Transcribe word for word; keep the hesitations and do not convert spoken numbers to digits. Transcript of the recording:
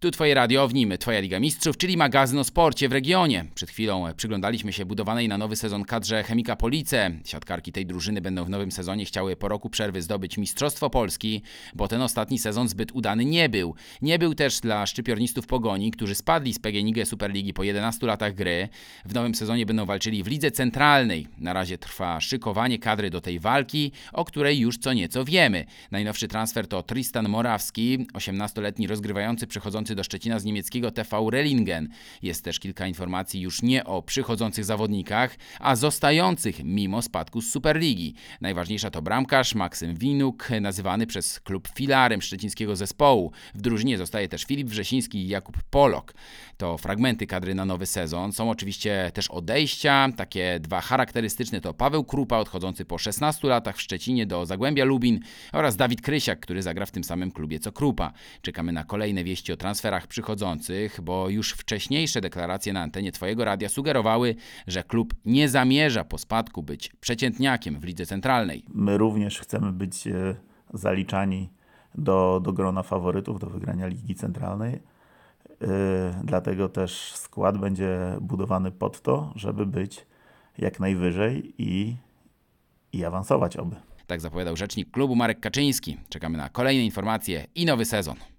Tu Twoje radio, w nim Twoja Liga Mistrzów, czyli magazyn o sporcie w regionie. Przed chwilą przyglądaliśmy się budowanej na nowy sezon kadrze Chemika Police. Siatkarki tej drużyny będą w nowym sezonie chciały po roku przerwy zdobyć Mistrzostwo Polski, bo ten ostatni sezon zbyt udany nie był. Nie był też dla szczypiornistów Pogoni, którzy spadli z P G N iG Superligi po jedenastu latach gry. W nowym sezonie będą walczyli w Lidze Centralnej. Na razie trwa szykowanie kadry do tej walki, o której już co nieco wiemy. Najnowszy transfer to Tristan Morawski, osiemnastoletni rozgrywający przychodzący do Szczecina z niemieckiego T V Rellingen. Jest też kilka informacji już nie o przychodzących zawodnikach, a zostających mimo spadku z Superligi. Najważniejsza to bramkarz Maksym Winuk, nazywany przez klub filarem szczecińskiego zespołu. W drużynie zostaje też Filip Wrzesiński i Jakub Polok. To fragmenty kadry na nowy sezon. Są oczywiście też odejścia. Takie dwa charakterystyczne to Paweł Krupa, odchodzący po szesnastu latach w Szczecinie do Zagłębia Lubin, oraz Dawid Krysiak, który zagra w tym samym klubie co Krupa. Czekamy na kolejne wieści o transferach przychodzących, bo już wcześniejsze deklaracje na antenie Twojego radia sugerowały, że klub nie zamierza po spadku być przeciętniakiem w Lidze Centralnej. My również chcemy być e, zaliczani do, do grona faworytów do wygrania Ligi Centralnej. E, dlatego też skład będzie budowany pod to, żeby być jak najwyżej i, i awansować oby. Tak zapowiadał rzecznik klubu Marek Kaczyński. Czekamy na kolejne informacje i nowy sezon.